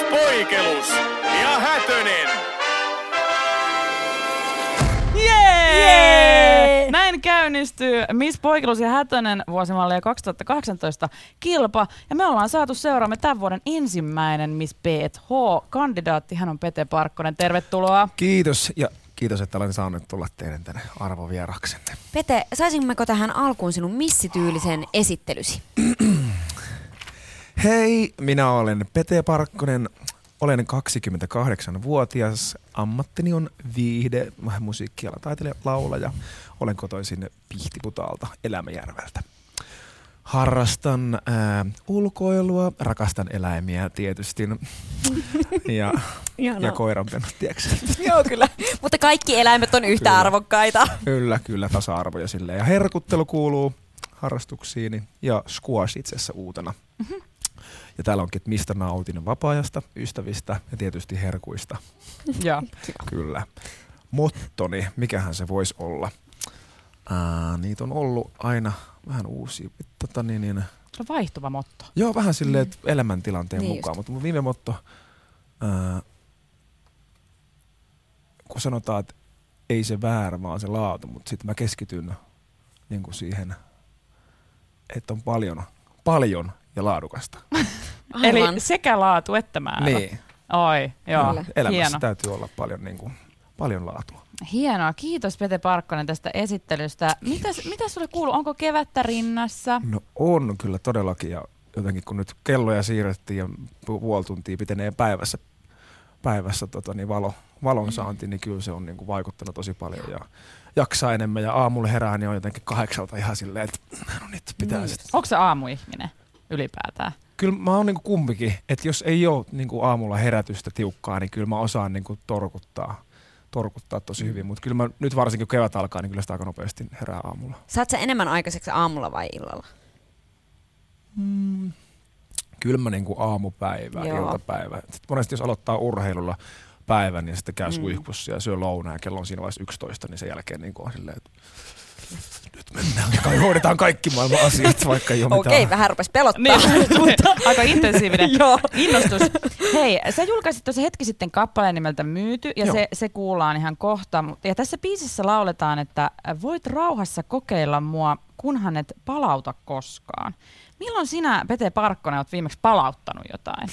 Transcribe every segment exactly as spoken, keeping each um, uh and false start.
Poikelus ja Hätönen. Jee! Jee! Näin käynnistyy Miss Poikelus ja Hätönen vuosimallia kaksituhattakahdeksantoista kilpa. Ja me ollaan saatu seuraamme tämän vuoden ensimmäinen Miss P et H-kandidaatti. Hän on Pete Parkkonen. Tervetuloa. Kiitos ja kiitos, että olen saanut tulla teidän tänne arvovieraksenne. Pete, saisimmeko tähän alkuun sinun missityylisen esittelysi? Hei, minä olen Pete Parkkonen. Olen kaksikymmentäkahdeksanvuotias. Ammattini on viihde, musiikkialan taiteilija, laulaja. Olen kotoisin Pihtiputaalta, Elämäjärveltä. Harrastan ää, ulkoilua, rakastan eläimiä tietysti ja, ja koiranpennut, tiedätkö? Joo, kyllä. Mutta kaikki eläimet on yhtä Kyllä. arvokkaita. Kyllä, kyllä, tasa-arvoja silleen. Ja herkuttelu kuuluu harrastuksiini ja squash itse asiassa uutena. Mm-hmm. Ja täällä onkin, että mistä nautin vapaa-ajasta, ystävistä ja tietysti herkuista. Joo. Kyllä. Mottoni, mikähän se voisi olla? Ää, niitä on ollut aina vähän uusia. Tota, niin, niin. Se on vaihtuva motto. Joo, vähän silleen, että elämäntilanteen Niin mukaan. just. Mutta mun viime motto, ää, kun sanotaan, että ei se väärä, vaan se laatu, mutta sitten mä keskityn niin kuin siihen, että on paljon, paljon ja laadukasta. Eli Aivan. sekä laatu että määrä. Niin. Oi, joo. Kyllä. Elämässä Hieno. täytyy olla paljon, niin kuin, paljon laatua. Hienoa. Kiitos Pete Parkkonen tästä esittelystä. Mitäs, mitä sulle kuuluu? Onko kevättä rinnassa? No on kyllä todellakin, ja jotenkin kun nyt kelloja siirrettiin ja pu- puoli tuntia pitenee päivässä, päivässä tota, niin valo, valon saanti, niin kyllä se on niin kuin vaikuttanut tosi paljon ja jaksaa enemmän. Ja aamulla herää, niin on jotenkin kahdeksalta ihan silleen, että no nyt pitää Niin. sitten. Onko se aamuihminen ylipäätään? Kyllä mä oon niin kuin kumpikin, että jos ei ole niin kuin aamulla herätystä tiukkaa, niin kyllä mä osaan niin kuin torkuttaa, torkuttaa tosi hyvin. Mutta kyllä mä nyt varsinkin kun kevät alkaa, niin kyllä sitä aika nopeasti herää aamulla. Saat sä enemmän aikaiseksi aamulla vai illalla? Mm. Kyllä mä niinku aamupäivä, Joo. iltapäivä. Sitten monesti jos aloittaa urheilulla päivän ja sitten käy Mm. suihkussa ja syö lounaa ja kello on siinä vaiheessa yksitoista, niin sen jälkeen niinku on silleen, että nyt mennään ja kai hoidetaan kaikki maailman asiat, vaikka ei ole mitään. Okei, vähän rupesi pelottaa. Niin, mutta aika intensiivinen Joo. innostus. Hei, sä julkaisit tuossa hetki sitten kappaleen nimeltä Myyty, ja se, se kuullaan ihan kohta. Ja tässä biisissä lauletaan, että voit rauhassa kokeilla mua, kunhan et palauta koskaan. Milloin sinä, Pete Parkkonen, oot viimeksi palauttanut jotain?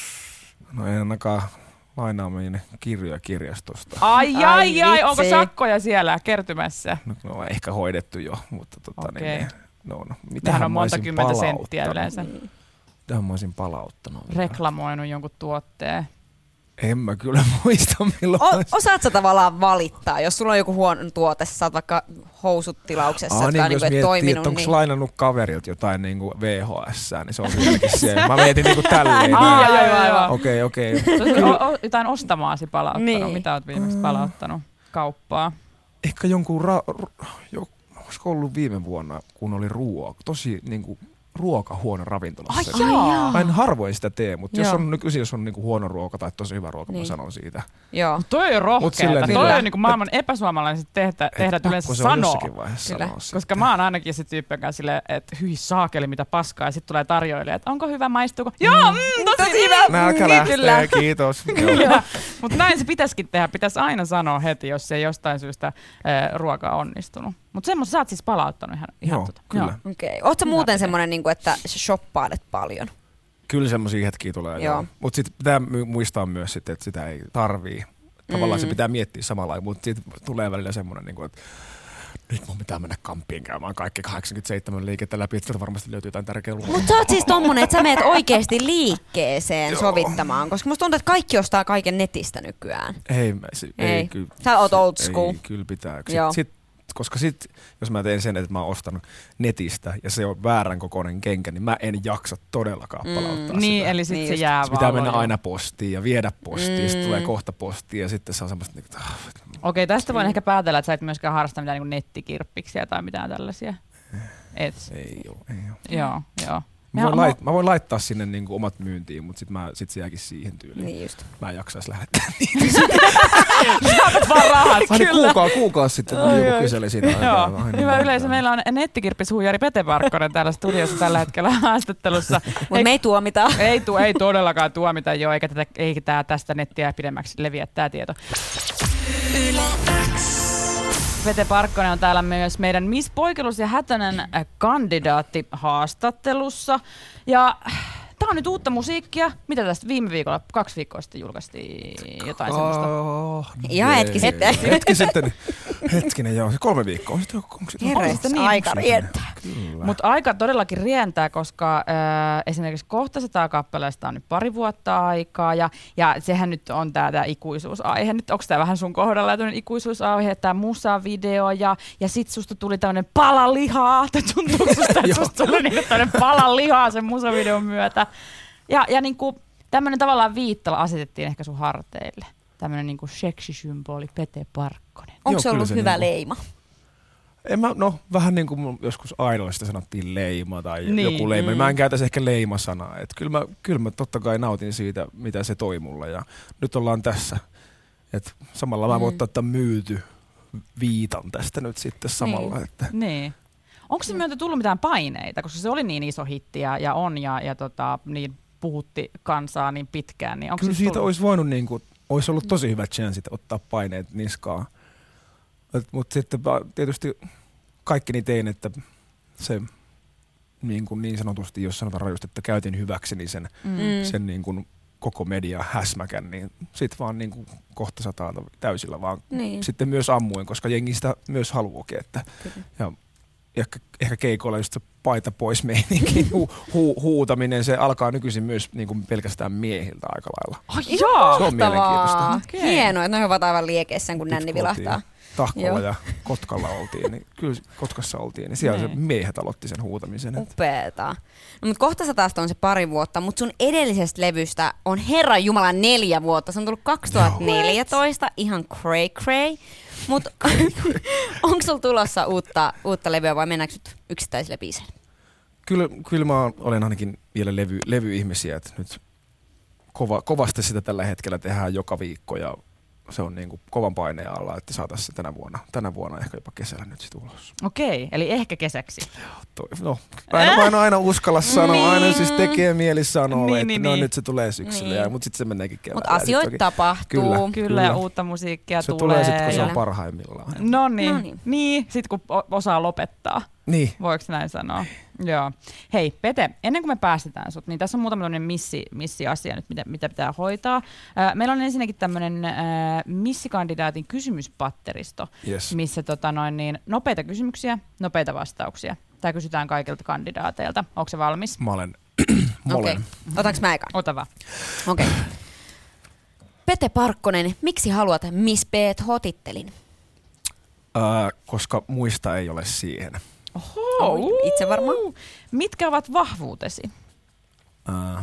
No ei ainakaan lainaaminen kirjoja kirjastosta. Ai, ai, Ai, ai, onko vitsi. sakkoja siellä kertymässä? No, no on ehkä hoidettu jo, mutta tota Okei. niin, no, no, Tähän mitähän on mä monta olisin kymmentä senttiä palauttanut? yleensä. Mitähän mä olisin palauttanut? Reklamoinut jonkun tuotteen. En mä kyllä muista milloin. O- osaat sä tavallaan valittaa, jos sulla on joku huono tuote, sä oot vaikka housut tilauksessa, Aa, jotka niin, on jos niinku, et miettii, toiminut. että onko Niin. lainannut kaverilta jotain niin kuin V H S, niin se on vieläkin se. Mä mietin niin kuin tälleen. Aa, aivan, aivan. Okei, okei. O- o- jotain ostamaasi palauttanut. Niin. Mitä oot viimeksi palauttanut kauppaa? Ehkä jonkun, ra- ru- jo, olisiko ollut viime vuonna, kun oli ruoka, tosi niin kuin ruokahuono ravintolassa. Ai jaa. Mä en harvoin sitä tee, mutta jos Joo. on nykyisin jos on niinku huono ruoka tai tosi hyvä ruoka, Niin. mä sanon siitä. Joo. Toi on rohkeeta. silleen Toi niin- on niinku maailman epäsuomalaiset tehtä, tehdä Et yleensä pakko se on sanoo. jossakin vaiheessa Kyllä. sanoa sitten. Koska mä oon ainakin se tyyppi, joka on silleen, että hyi saakeli mitä paskaa. Ja sit tulee tarjoilija, että onko hyvä, maistuuko? Joo, mm, tosi, Tosi hyvä. Nälkä Niin, lähtee, kyllä. kiitos. Joo. Kyllä. Mutta näin se pitäisikin tehdä. Pitäisi aina sanoa heti, jos ei jostain syystä äh, ruoka on onnistunut. Mutta semmoista sä oot siis palauttanut ihan, ihan Joo, tota. kyllä. Okei. Oot sä Hyvä muuten Pete. semmoinen, niinku, että sä shoppailet paljon? Kyllä semmoisia hetkiä tulee. Joo. Joo. Mutta sitten pitää my- muistaa myös, sit, että sitä ei tarvii. Tavallaan Mm. se pitää miettiä samalla lailla, mutta sitten tulee välillä semmoinen, niin että nyt mun pitää mennä kamppiin käymään kaikki kahdeksankymmentäseitsemän liikettä läpi, että sieltä varmasti löytyy jotain tärkeää luokkaa. Mutta sä oot siis tommonen, että sä meet oikeesti liikkeeseen sovittamaan, koska musta tuntuu, että kaikki ostaa kaiken netistä nykyään. Ei, mä- se, ei. Ei. ei kyllä. Sä oot old school. Ei, kyllä pitää. Joo. Sit, sit, koska sit, jos mä teen sen, että mä oon ostanut netistä ja se on väärän kokoinen kenkä, niin mä en jaksa todellakaan Mm. palauttaa Niin, sitä. eli sit Niin se just. jää Se pitää vaan mennä lojaan. aina postiin ja viedä postiin, mm. sitten Mm. tulee kohta postiin ja sitten se on semmoista, että ah, Okei, tästä voin Mm. ehkä päätellä, että sä et myöskään harrasta mitään niin nettikirppiksiä tai mitään tällaisia. Et. ei oo, ei oo. Joo, joo. Mä voin, lait, mä voin laittaa sinne niinku omat myyntiin, mutta sit, mä, sit se jääkin siihen tyyliin. Niin just. Mä en jaksais lähettää niitä. Saat vaan rahat, Aina kuukaus, kuukaus sitten, kun joku kyseli siitä. Joo, hyvä yleisö. Meillä on nettikirppishuijari Pete Parkkonen täällä studiossa tällä hetkellä haastattelussa. Mutta me ei tuomita. Ei, tu, ei todellakaan tuomita, joo, eikä, tätä, eikä tää tästä nettiä pidemmäksi leviä tää tieto. Pete Parkkonen on täällä myös meidän Miss Poikelus ja Hätönen kandidaatti haastattelussa. Ja tää on nyt uutta musiikkia. Mitä tästä viime viikolla, kaksi viikkoa sitten julkaistiin jotain oh, semmoista? Ihan hetki sitten. Hetki sitten. Hetkinen, joo. Se kolme viikkoa. Herres, niin, aika rientää. Mutta aika todellakin rientää, koska äh, esimerkiksi kohta sata kappaleesta on nyt pari vuotta aikaa. Ja, ja sehän nyt on tää ikuisuusaihe. Nyt onko tää vähän sun kohdalla tämmöinen ikuisuusaihe, tää musavideo ja, ja sit susta tuli tämmöinen pala lihaa. Tuntuuko susta, että susta tuli niin tämmöinen pala lihaa sen musavideon myötä? Ja, ja niinku tämmöinen tavallaan viittala asetettiin ehkä sun harteille. Tämmöinen niinku seksisymboli Pete Parkkonen. Onko se ollut hyvä niinku, leima? En mä, no vähän niin kuin joskus Idolista sanottiin leima tai niin, joku leima. Mm. Mä en käytäisi ehkä leimasanaa. Et kyllä, mä, kyllä mä totta kai nautin siitä, mitä se toi mulle. Ja nyt ollaan tässä. Et samalla mä voin Mm. ottaa tämän myyty viitan tästä nyt sitten samalla. Niin. Että. Niin. Onko se myötä tullut mitään paineita, koska se oli niin iso hitti ja, ja on ja, ja tota, niin puhutti kansaa niin pitkään. Niin onko kyllä siis siitä tullut? olisi voinut, niin kuin, olisi ollut tosi hyvä chance ottaa paineet niskaan. Mutta sitten tietysti kaikki niin tein, että se niin, kuin niin sanotusti, jos sanotaan rajusti, että käytin hyväkseni sen, Mm. sen niin kuin koko media häsmäkän, niin sit vaan niin kuin kohta sataa täysillä vaan Niin. sitten myös ammuin, koska jengi sitä myös haluukin. Että, ja ehkä, ehkä keikoilla just se paita pois meininkin hu, hu, huutaminen, se alkaa nykyisin myös niin kuin pelkästään miehiltä aika lailla. Ai joo! Se on mielenkiintoista. Okei. Hienoa, että ne ovat aivan liekeissään, kun nänni Nyt vilahtaa. Tahkolla Joo. ja Kotkalla oltiin, niin kyllä Kotkassa oltiin, niin siellä Niin. se miehet aloitti sen huutamisen. Että. Upeeta. No, mutta kohta satasta on se pari vuotta, mutta sun edellisestä levystä on Herran Jumala neljä vuotta. Se on tullut kaksituhattaneljätoista, ihan cray cray. Mutta onko sulla tulossa uutta, uutta levyä vai mennäänkö nyt yksittäisille biiseille? Kyllä, kyllä mä olen ainakin vielä levy, levyihmisiä, että nyt kova, kovasti sitä tällä hetkellä tehdään joka viikko ja se on niin kuin kovan paineen alla, että saataisiin se tänä vuonna, tänä vuonna ehkä jopa kesällä nyt sitten ulos. Okei, eli ehkä kesäksi. Toi, no, mä en, mä en aina uskalla sanoa, Niin. aina siis tekee mieli sanoa, Niin, että niin, no niin. nyt se tulee syksyllä, Niin. mutta sitten se meneekin keväällä. Mutta Ja sit asioita toki- tapahtuu. Kyllä. Kyllä, Kyllä. ja uutta musiikkia Se tulee. tulee sitten, kun se on ja- parhaimmillaan. No niin, No niin. niin. Sitten kun o- osaa lopettaa. Niin. Voiko näin sanoa? Joo. Hei Pete, ennen kuin me päästetään sut, niin tässä on muutama tämmöinen missi, missi-asia nyt, mitä, mitä pitää hoitaa. Äh, meillä on ensinnäkin tämmöinen äh, missikandidaatin kysymyspatteristo, Yes. missä tota noin, niin, nopeita kysymyksiä, nopeita vastauksia. Tämä kysytään kaikilta kandidaateilta. Onko se valmis? Mä olen. Mä Okei. olen. Otaks mä ekan? Ota vaan. Okei. Okay. Pete Parkkonen, miksi haluat Miss Beat-hotittelin? Äh, koska muista ei ole siihen. Oho, Oi, itse varma. Mitkä ovat vahvuutesi? Äh,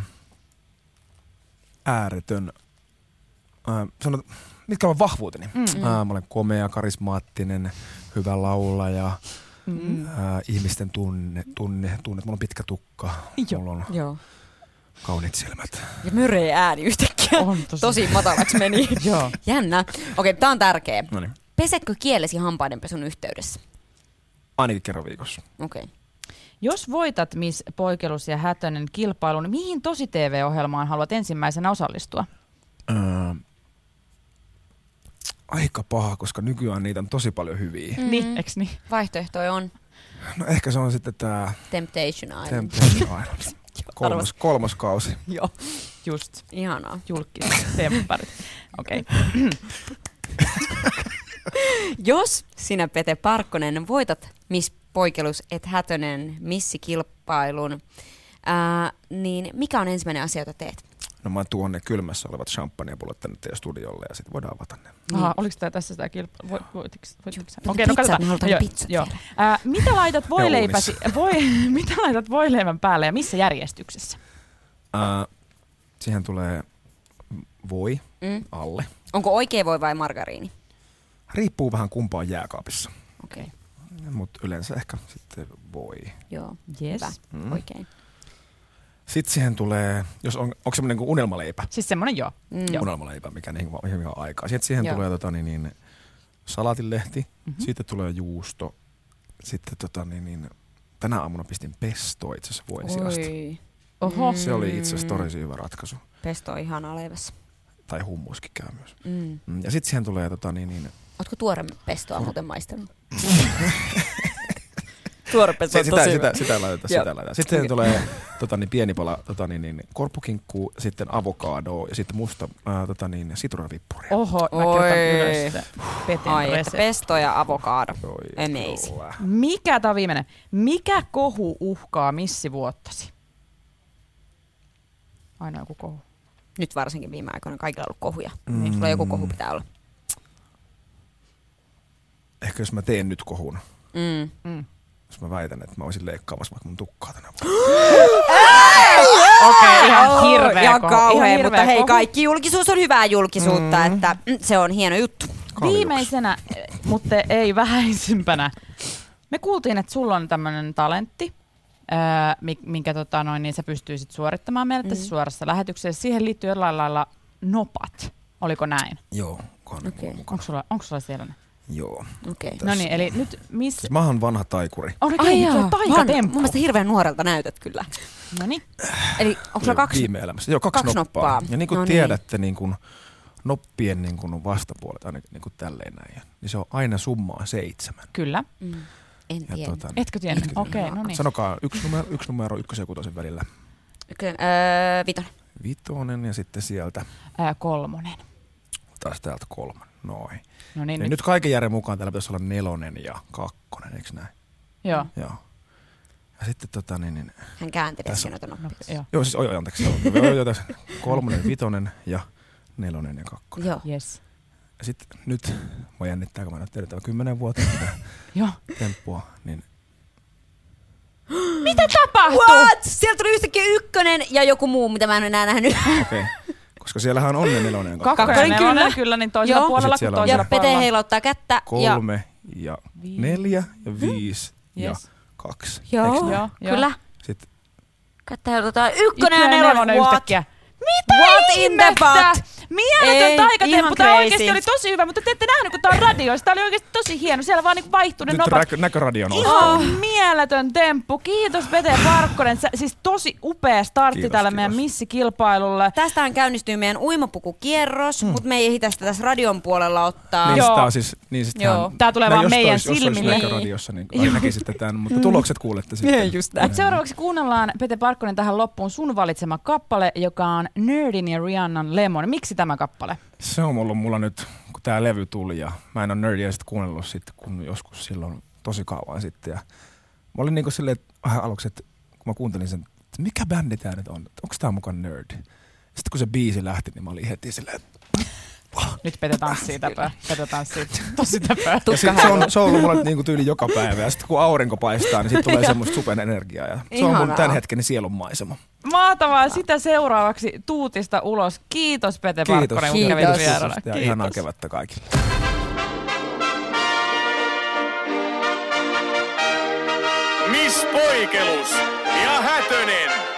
ääretön. Äh, sanot, mitkä ovat vahvuuteni? Mm. Äh, mä olen komea, karismaattinen, hyvä laulaja, Mm. äh, ihmisten tunne, tunne, tunne. Mulla on pitkä tukka, Joo. mulla on Joo. kauniit silmät. Ja möreä ääni yhtäkkiä. On tosi. Tosi matalaksi meni. Joo. Jännä. Okei, tää on tärkeä. No niin, Pesetkö kielesi hampaidenpesun yhteydessä? ainakin kerran viikossa. Okei. Jos voitat Miss Poikelus ja Hätönen kilpailun, mihin tosi T V-ohjelmaan haluat ensimmäisenä osallistua? Äh, aika paha, koska nykyään niitä on tosi paljon hyviä. Mm. Niin, eks niin? Vaihtoehtoja on No ehkä se on sitten tää Temptation Island. Temptation Island. Kolmas, kolmas kausi. Joo, just. Ihanaa. Julkiset tempparit. Okei. Okay. Jos sinä, Pete Parkkonen, voitat Miss Poikelus et Hätönen missikilpailun, ää, niin mikä on ensimmäinen asia, jota teet? No mä tuon ne kylmässä olevat champagnepullot tänne teidän studiolle ja sitten voidaan avata ne. Aha, oliko tämä tässä sitä kilpailua? Vo, voitiks, voitiks? Joo, Okei, no pizzat, katsotaan. me halutaan Joo, pizzat joo. vielä. Ää, mitä laitat voileipäsi, voi, mitä laitat voileivän päälle ja missä järjestyksessä? Ää, siihen tulee voi Mm. alle. Onko oikea voi vai margariini? Riippuu vähän kumpaa jääkaapissa, Okei, okay. mutta yleensä ehkä sitten voi. joo. Yes. Hyvä, Mm. oikein. Sitten siihen tulee, jos on, onko semmoinen kuin unelmaleipä? Siis semmoinen joo. Mm. joo. Unelmaleipä, mikä niin mihin on aikaa. Sitten siihen Joo. tulee tota, niin, niin, salaatinlehti, Mhm. sitten tulee juusto, sitten tota, niin, niin, tänä aamuna pistin pestoa itse asiassa voin sijasta. Oi. Oho. Se oli itse asiassa tosi hyvä ratkaisu. Pesto on ihanaa leivässä. Tai hummuskin käy myös. Mm. Mm, Ja sitten siihen tulee tota, niin, niin, Ootko tuore pestoa muuten maistanut? Tuore pesto se, on sitä, tosi sitä, hyvä. sitä, laitetaan, Joo. sitä laitetaan. Sitten siihen tulee tota, niin, pieni pala tota, niin, niin, korppukinkkuu, sitten avokadoa ja sitten musta ää, tota, niin, sitruunavippuria. Oho, mä Oi. kirjoitan ylös sitä Peten Ai, että resepti. pesto ja avokaado. Oi, Amazing. kyllä. Mikä, tää on viimeinen, mikä kohu uhkaa missivuottasi? Aina joku kohu. Nyt varsinkin viime aikoina kaikilla on ollut kohuja. Mm. Niin sulla joku kohu pitää olla. Ehkä jos mä teen nyt kohun, Mm. Mm. jos mä väitän, että mä olisin leikkaamassa vaikka mun tukkaa tänä vuonna. Okei, okay, ihan hirveä Ihan kohu. kauhea, Ihan mutta hirveä hei, kohu. kaikki julkisuus on hyvää julkisuutta, Mm. että mm, se on hieno juttu. Kaljuks. Viimeisenä, mutta ei vähäisimpänä, me kuultiin, että sulla on tämmöinen talentti, ää, mi- minkä tota, noin, niin sä pystyisit suorittamaan meille tässä Mm. suorassa lähetyksessä. Siihen liittyy jollain lailla nopat. Oliko näin? Joo, kohan Okei. okay. Onko sulla, onko sulla siellä ne? Joo. Okei. Tässä. No niin, eli nyt missä... Siis mä oon vanha taikuri. On Ai oikein jaa, Van, mun taikatemppu. mielestä hirveän nuorelta näytät kyllä. No niin. Eli onko sulla kaksi? Viime elämässä. Joo, kaksi, kaksi noppaa. noppaa. Ja niin kuin No niin. tiedätte, niin kuin noppien niin kuin vastapuolet, aina niin kuin tälleen näin, niin se on aina summaa seitsemän. Kyllä. Mm. En Ja tiedä. tota, Etkö tiennyt? Etkö Okei, okay, no niin. Sanokaa yksi numero, yksi numero ykkösen ja kutosen välillä. Ykkönen, öö, vitonen. Vitonen ja sitten sieltä Ää, kolmonen. taas täältä kolman. Noin. No niin, Ja nyt. nyt kaiken järjen mukaan täällä pitäisi olla nelonen ja kakkonen, eikö näin? Joo. Joo. Ja sitten tota niin, niin Hän kääntelee Tässä siinä noita noppia. Joo. joo siis oi, oi anteeksi. Joo, joo, joo, tässä kolmonen, vitonen ja nelonen ja kakkonen. Joo. Yes. Ja sitten nyt, mua jännittää, kun mä nyt tiedetään kymmenen vuotta tätä Joo. temppua, niin Mitä tapahtuu? What? Sieltä tuli yhtäkkiä ykkönen ja joku muu, mitä mä en enää nähnyt. okei. Okay. Koska siellähän on ne nelonen ja kakkonen. Kakkonen, Kakkonen, nelonen, kyllä. kyllä, niin toisella Joo. puolella Ja sit kuin siellä on- Ja toisella Pete puolella. heilauttaa kättä. Ja, Kolme ja Viisi. neljä ja viisi ja Yes. kaksi. joo, Eiks Joo, näin? joo. kyllä. Sitten Kättä heilutetaan ykkönen ja Ykkönen ja nelonen. What? yhtäkkiä. Mitä What in the ihmettä? butt? Mieletön Ei, taikatemppu. ihan Tämä crazy. oikeasti oli tosi hyvä, mutta te ette nähnyt, kun tämä on radioissa. Tämä oli oikeasti tosi hieno. Siellä vaan niinku vaihtui ne nyt nopat. näkö, näköradion Ihan ostoon. mieletön temppu. Kiitos Pete Parkkonen. Sä, siis tosi upea startti Kiitos, tälle kiitos. meidän missikilpailulle. Tästähän käynnistyy meidän uimapukukierros, mm. mutta me ei ehitä sitä tässä radion puolella ottaa. Niin Joo. sitä on siis, niin sit Joo. hän- Tää tulee nä- vaan jos meidän olisi- jos olisi silmille. näköradiossa, niin aina näkisitte tämän, mutta tulokset kuulette sitten. Niin, just näin. Mut seuraavaksi kuunnellaan, Pete Parkkonen, tähän loppuun sun valitsema kappale, joka on Nerdin ja Rihannan Lemon. Miksi tämä kappale? Se on ollut mulla nyt, kun tää levy tuli ja mä en ole Nerdia sit kuunnellut sitten, kun joskus silloin tosi kauan sitten. Ja mä olin niinku silleen, että vähän aluksi, että kun mä kuuntelin sen, että mikä bändi tää nyt on, onko tää mukaan Nerd? Sitten kun se biisi lähti, niin mä olin heti silleen, että Nyt Pete tanssii täpö. Pete tanssii tosi täpö. ja sit se on, se on ollut mulle niinku tyyli joka päivä. Ja sitten kun aurinko paistaa, niin sit tulee semmoista supen energiaa. Ja se on mun Ihanaa. tän hetken sielunmaisema. Mahtavaa. Sitä seuraavaksi tuutista ulos. Kiitos Pete Kiitos. Parkkonen, kun Kiitos. kävit vieraana. Ja ihanaa kevättä kaikille. Miss Poikelus ja Hätönen.